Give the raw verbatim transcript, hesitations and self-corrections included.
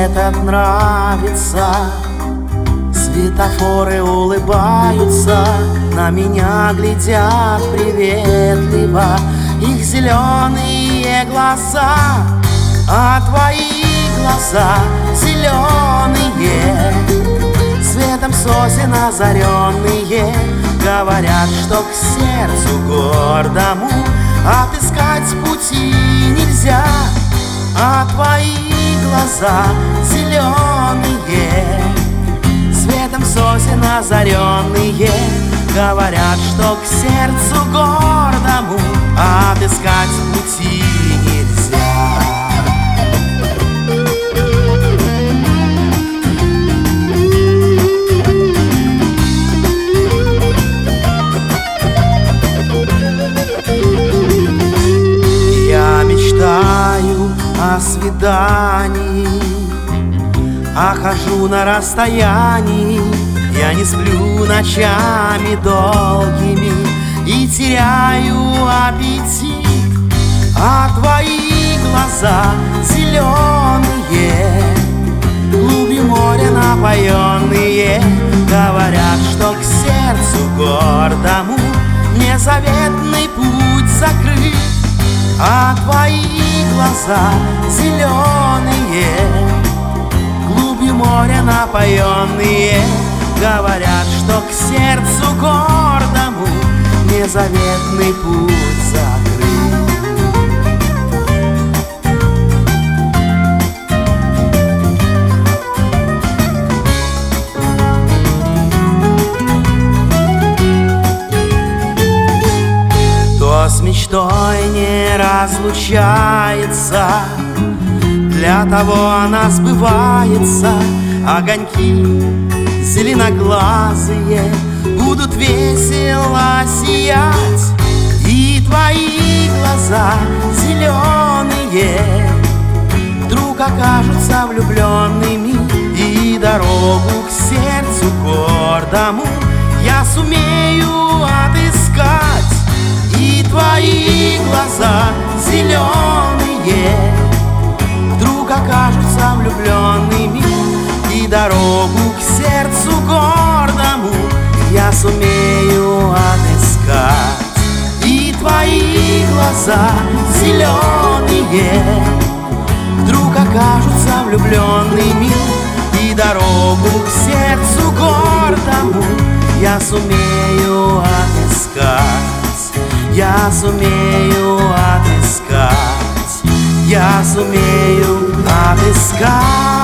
этот нравится. Светофоры улыбаются, на меня глядят приветливо. Их зеленые глаза, а твои глаза зеленые, светом сосен озаренные. Говорят, что к сердцу гордому отыскать пути нельзя, а твои глаза зеленые, светом сосен озаренные. Говорят, что к сердцу гордому отыскать пути нельзя. Я мечтаю о свидании, а хожу на расстоянии. Я не сплю ночами долгими и теряю аппетит, а твои глаза зеленые, глубью моря напоенные. Говорят, что к сердцу гордому мне заветный путь закрыт, а твои глаза зеленые, глубью моря напоенные. Говорят, что к сердцу гордому мне заветный путь закрыт. Кто с мечтой не разлучается, для того она сбывается. Огоньки зеленоглазые будут весело сиять, и твои глаза зеленые вдруг окажутся влюбленными, и дорогу к сердцу гордому я сумею отыскать. И твои глаза зеленые вдруг окажутся влюбленными, и дорогу к сердцу гордому я сумею отыскать. И твои глаза зеленые вдруг окажутся влюбленными, и дорогу к сердцу гордому я сумею отыскать. Я сумею отыскать, я сумею отыскать.